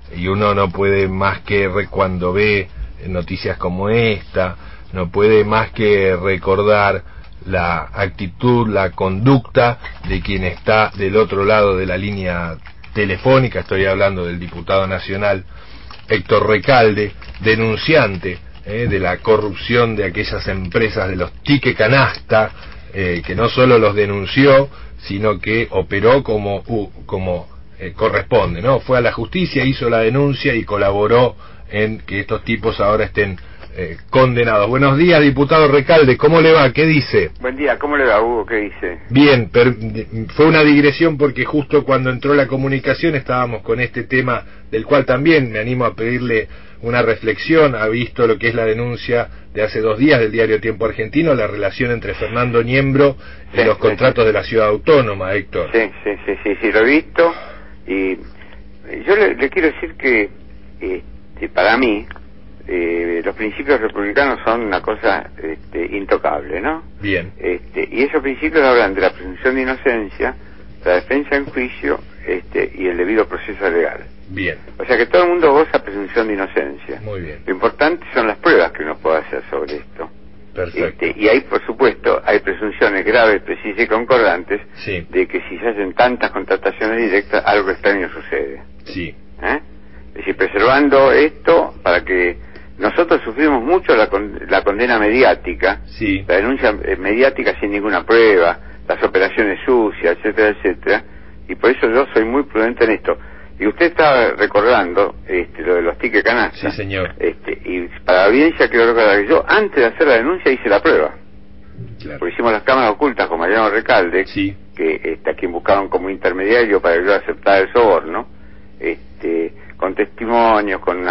y uno no puede más que, cuando ve noticias como esta, no puede más que recordar la actitud, la conducta de quien está del otro lado de la línea telefónica. Estoy hablando del diputado nacional Héctor Recalde, denunciante de la corrupción de aquellas empresas de los tickets canasta, que no solo los denunció, sino que operó como corresponde, ¿no? Fue a la justicia, hizo la denuncia y colaboró en que estos tipos ahora estén condenados. Buenos días, diputado Recalde, ¿cómo le va? ¿Qué dice? Buen día, ¿cómo le va, Hugo? ¿Qué dice? Bien, fue una digresión porque justo cuando entró la comunicación estábamos con este tema, del cual también me animo a pedirle una reflexión. Ha visto lo que es la denuncia de hace 2 días del diario Tiempo Argentino, la relación entre Fernando Niembro y los contratos de la ciudad autónoma, Héctor. Sí, lo he visto, y yo le quiero decir que para mí los principios republicanos son una cosa intocable, ¿no? Bien. Y esos principios hablan de la presunción de inocencia, la defensa en juicio y el debido proceso legal. Bien. O sea que todo el mundo goza presunción de inocencia. Muy bien. Lo importante son las pruebas que uno puede hacer sobre esto. Perfecto. Y ahí, por supuesto, hay presunciones graves, precisas y concordantes, sí, de que si se hacen tantas contrataciones directas, algo extraño sucede. Sí. Es decir, preservando esto para que nosotros sufrimos mucho la condena mediática, sí, la denuncia mediática sin ninguna prueba, las operaciones sucias, etcétera, etcétera, y por eso yo soy muy prudente en esto. Y usted está recordando lo de los tickets canasta. Sí, señor. Y para la audiencia quiero recordar que yo, antes de hacer la denuncia, hice la prueba. Claro. Porque hicimos las cámaras ocultas con Mariano Recalde, sí, que a quien buscaban como intermediario para que yo aceptara el soborno, con testimonios, con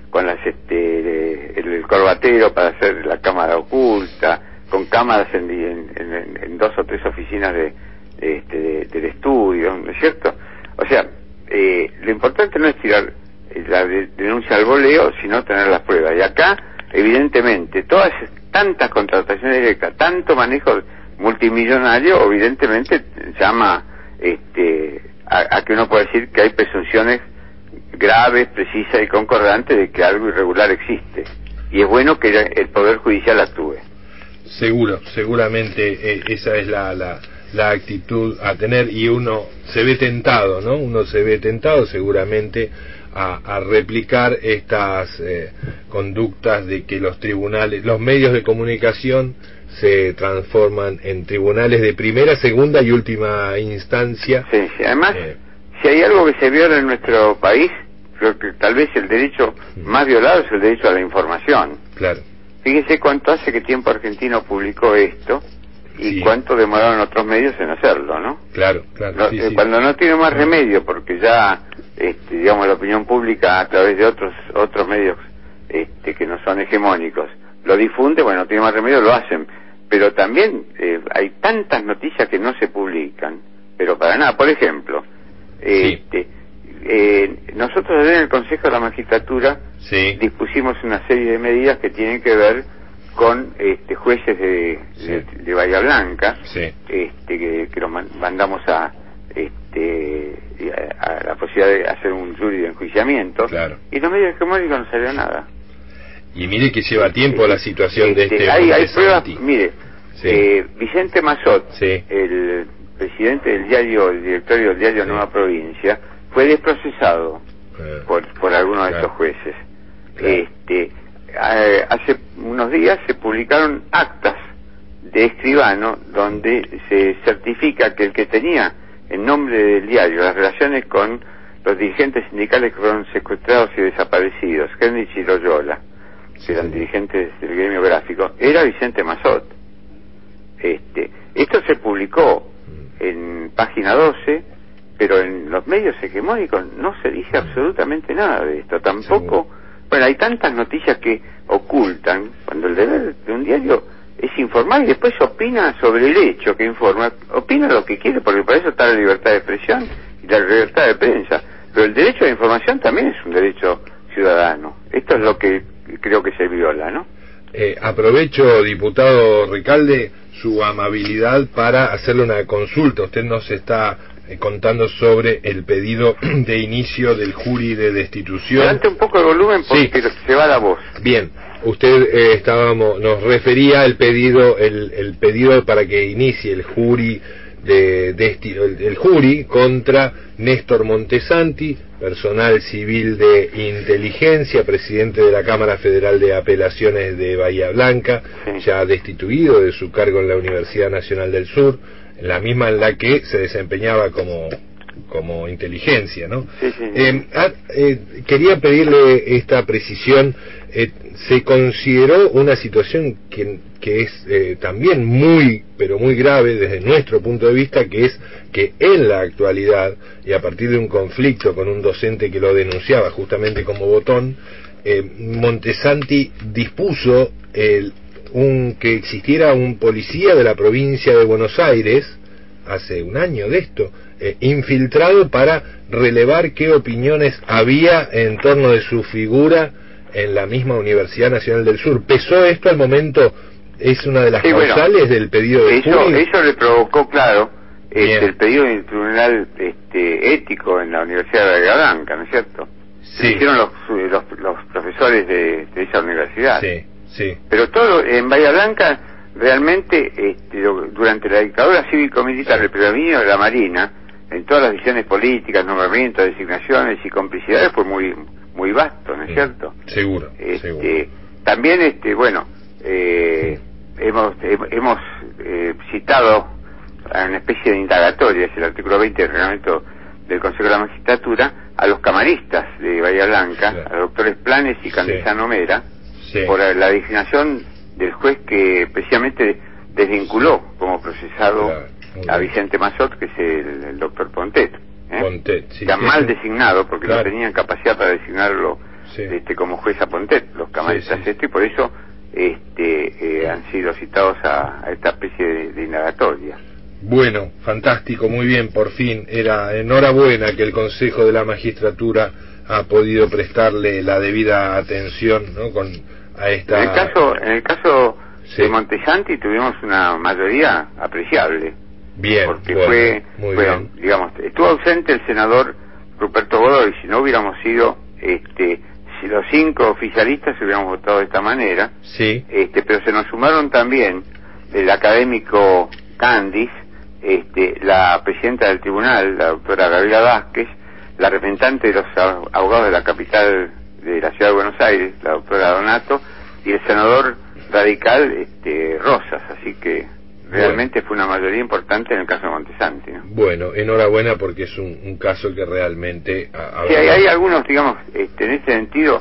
el corbatero para hacer la cámara oculta, con cámaras en 2 o 3 oficinas del estudio, ¿no es cierto? O sea, lo importante no es tirar la denuncia al voleo, sino tener las pruebas. Y acá, evidentemente, tantas contrataciones directas, tanto manejo multimillonario, evidentemente llama a que uno pueda decir que hay presunciones graves, precisas y concordantes de que algo irregular existe. Y es bueno que el Poder Judicial actúe. Seguramente esa es la actitud a tener, y uno se ve tentado, ¿no? Uno se ve tentado seguramente a replicar estas conductas de que los tribunales, los medios de comunicación se transforman en tribunales de primera, segunda y última instancia. Sí. Además, si hay algo que se viola en nuestro país, creo que tal vez el derecho más violado es el derecho a la información. Claro. Fíjese cuánto hace que Tiempo Argentino publicó esto y cuánto demoraron otros medios en hacerlo, ¿no? Claro. Cuando no tiene más remedio, porque ya, digamos, la opinión pública a través de otros medios que no son hegemónicos lo difunde, bueno, no tiene más remedio, lo hacen. Pero también hay tantas noticias que no se publican, pero para nada. Por ejemplo, nosotros en el Consejo de la Magistratura dispusimos una serie de medidas que tienen que ver con jueces de Bahía Blanca, que los mandamos a la posibilidad de hacer un jury de enjuiciamiento, y los medios hegemónicos no salió nada. Y mire que lleva tiempo la situación de hay pruebas. Mire, Vicente Mazot, el presidente del diario, el directorio del diario Nueva Provincia, fue desprocesado por algunos de estos jueces. Hace unos días se publicaron actas de escribano donde se certifica que el que tenía en nombre del diario las relaciones con los dirigentes sindicales que fueron secuestrados y desaparecidos, Kennedy y Loyola, que eran dirigentes del gremio gráfico, era Vicente Mazot. Esto se publicó en página 12, pero en los medios hegemónicos no se dice absolutamente nada de esto. Tampoco, bueno, hay tantas noticias que ocultan, cuando el deber de un diario es informar y después opina sobre el hecho que informa, opina lo que quiere, porque para eso está la libertad de expresión y la libertad de prensa. Pero el derecho a la información también es un derecho ciudadano. Esto es lo que creo que se viola, ¿no? Aprovecho, diputado Recalde, su amabilidad para hacerle una consulta. Usted nos está contando sobre el pedido de inicio del jury de destitución. Adelante un poco de volumen porque sí, se va la voz. Bien, usted nos refería al pedido, el pedido para que inicie el jury el jury contra Néstor Montesanti, personal civil de inteligencia, presidente de la Cámara Federal de Apelaciones de Bahía Blanca, ya destituido de su cargo en la Universidad Nacional del Sur, la misma en la que se desempeñaba como inteligencia, ¿no? Quería pedirle esta precisión. Se consideró una situación que es también pero muy grave desde nuestro punto de vista, que es que en la actualidad, y a partir de un conflicto con un docente que lo denunciaba justamente como botón, Montesanti dispuso que existiera un policía de la provincia de Buenos Aires, hace un año de esto, infiltrado para relevar qué opiniones había en torno de su figura en la misma Universidad Nacional del Sur. ¿Pesó esto al momento? ¿Es una de las causales del pedido de jury? Eso le provocó, claro, el pedido del tribunal ético en la Universidad de Bahía Blanca, ¿no es cierto? Sí. Lo hicieron los profesores de esa universidad. Sí. Pero todo en Bahía Blanca, realmente, durante la dictadura cívico-militar, el predominio de la Marina, en todas las decisiones políticas, nombramientos, designaciones y complicidades, fue muy vasto, ¿no es cierto? Seguro. También, hemos citado a una especie de indagatoria, es el artículo 20 del reglamento del Consejo de la Magistratura, a los camaristas de Bahía Blanca, a los doctores Planes y Candesano Mera, por la designación del juez que precisamente desvinculó como procesado a Vicente Mazot, que es el doctor Pontet. Pontet, mal designado, porque no tenían capacidad para designarlo como juez a Pontet, los camaristas y por eso han sido citados a esta especie de indagatoria. Bueno, fantástico, muy bien, por fin. Era enhorabuena que el Consejo de la Magistratura ha podido prestarle la debida atención, ¿no? A esta... En el caso de Montesanti tuvimos una mayoría apreciable. Bien, porque digamos, estuvo ausente el senador Ruperto Godoy. Si no hubiéramos sido, si los 5 oficialistas hubiéramos votado de esta manera, pero se nos sumaron también el académico Candis, la presidenta del tribunal, la doctora Gabriela Vázquez, la representante de los abogados de la capital de la ciudad de Buenos Aires, la doctora Donato, y el senador radical Rosas, así que realmente fue una mayoría importante en el caso de Montesanti, ¿no? Bueno, enhorabuena, porque es un caso que realmente... hay algunos, digamos, en ese sentido,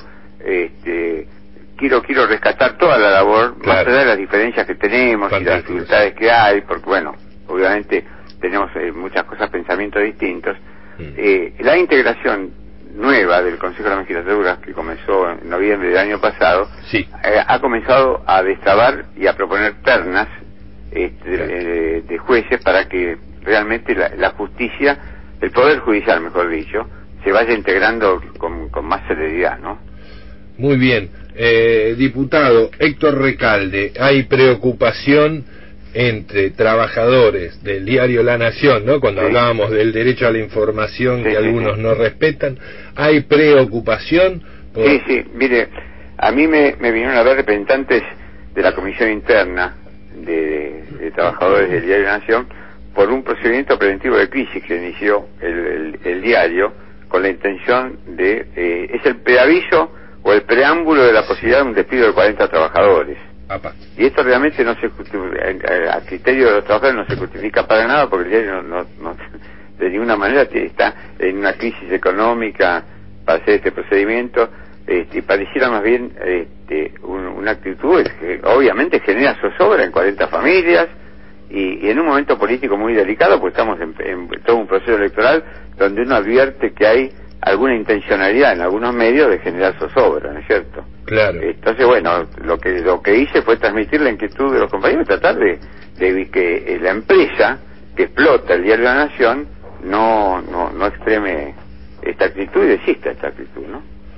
quiero rescatar toda la labor, más allá de las diferencias que tenemos y las dificultades que hay, porque bueno, obviamente tenemos muchas cosas, pensamientos distintos. La integración nueva del Consejo de la Magistratura, que comenzó en noviembre del año pasado, ha comenzado a destrabar y a proponer ternas de jueces para que realmente la justicia, el Poder Judicial, mejor dicho, se vaya integrando con más celeridad, ¿no? Muy bien. Diputado Héctor Recalde, hay preocupación entre trabajadores del diario La Nación, ¿no? Cuando hablábamos del derecho a la información que algunos no respetan, hay preocupación por... Mire, a mí me vinieron a ver representantes de la comisión interna de trabajadores del diario La Nación por un procedimiento preventivo de crisis que inició el diario con la intención de... es el preaviso o el preámbulo de la posibilidad de un despido de 40 trabajadores. Y esto realmente no se a criterio de los trabajadores no se justifica para nada, porque el diario no de ninguna manera está en una crisis económica para hacer este procedimiento, y pareciera más bien una actitud que obviamente genera zozobra en 40 familias y en un momento político muy delicado, porque estamos en todo un proceso electoral donde uno advierte que hay alguna intencionalidad en algunos medios de generar zozobra, ¿no es cierto? Claro. Entonces, bueno, lo que hice fue transmitir la inquietud de los compañeros, tratar de que la empresa que explota el diario La Nación no extreme esta actitud y desista esta actitud, ¿no?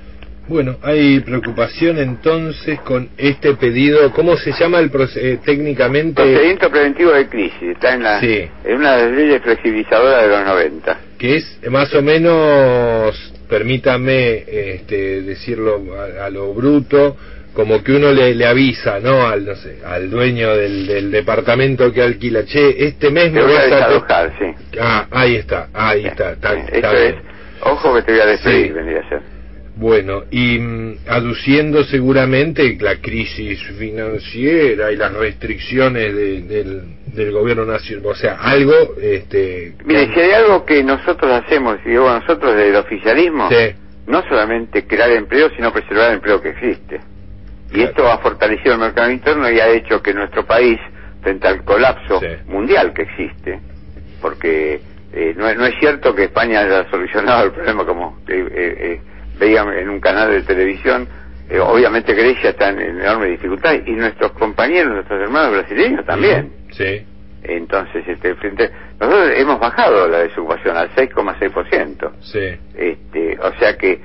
Bueno, hay preocupación entonces con este pedido. ¿Cómo se llama el técnicamente? Procedimiento preventivo de crisis. Está en una de las leyes flexibilizadoras de los 90. Que es más o menos, permítame decirlo a lo bruto, como que uno le avisa, ¿no? Al, no sé, al dueño del departamento que alquila, che, este mes me voy a desalojar, sí. Ahí está, está Esto bien. Ojo que te voy a despedir, Sí. vendría a ser. Bueno, y aduciendo seguramente la crisis financiera y las restricciones del gobierno nacional, o sea, algo... Mire, si hay algo que nosotros hacemos, y digo nosotros del oficialismo, sí, no solamente crear empleo, sino preservar el empleo que existe. Y claro, esto ha fortalecido el mercado interno y ha hecho que nuestro país, frente al colapso mundial que existe, porque no es cierto que España haya solucionado el problema como veían en un canal de televisión, obviamente Grecia está en enorme dificultad y nuestros compañeros, nuestros hermanos brasileños también. Sí. Entonces, nosotros hemos bajado la desocupación al 6,6%. Sí. O sea que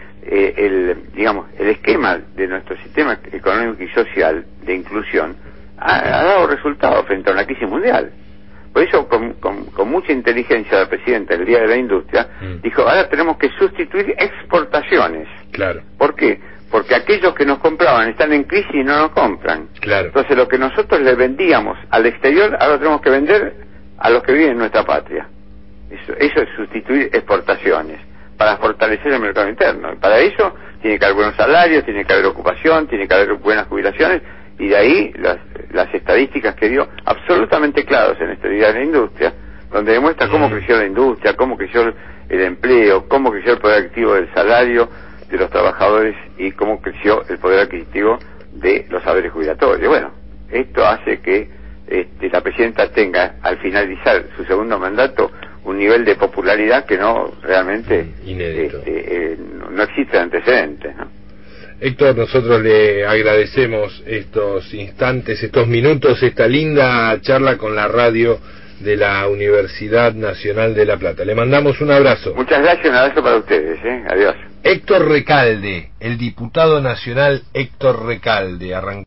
el esquema de nuestro sistema económico y social de inclusión ha dado resultados frente a una crisis mundial. Por eso, con mucha inteligencia, la presidenta, el Día de la Industria, dijo, ahora tenemos que sustituir exportaciones. Claro. ¿Por qué? Porque aquellos que nos compraban están en crisis y no nos compran. Claro. Entonces, lo que nosotros le vendíamos al exterior, ahora tenemos que vender a los que viven en nuestra patria. Eso es sustituir exportaciones, para fortalecer el mercado interno. Y para eso tiene que haber buenos salarios, tiene que haber ocupación, tiene que haber buenas jubilaciones, y de ahí las estadísticas que dio absolutamente claras en este Día de la Industria, donde demuestra cómo creció la industria, cómo creció el empleo, cómo creció el poder adquisitivo del salario de los trabajadores y cómo creció el poder adquisitivo de los saberes jubilatorios. Bueno, esto hace que la presidenta tenga, al finalizar su segundo mandato, un nivel de popularidad que no realmente inédito. No existe antecedentes, ¿no? Héctor, nosotros le agradecemos estos instantes, estos minutos, esta linda charla con la radio de la Universidad Nacional de La Plata. Le mandamos un abrazo. Muchas gracias, un abrazo para ustedes, Adiós. Héctor Recalde, el diputado nacional Héctor Recalde, arrancó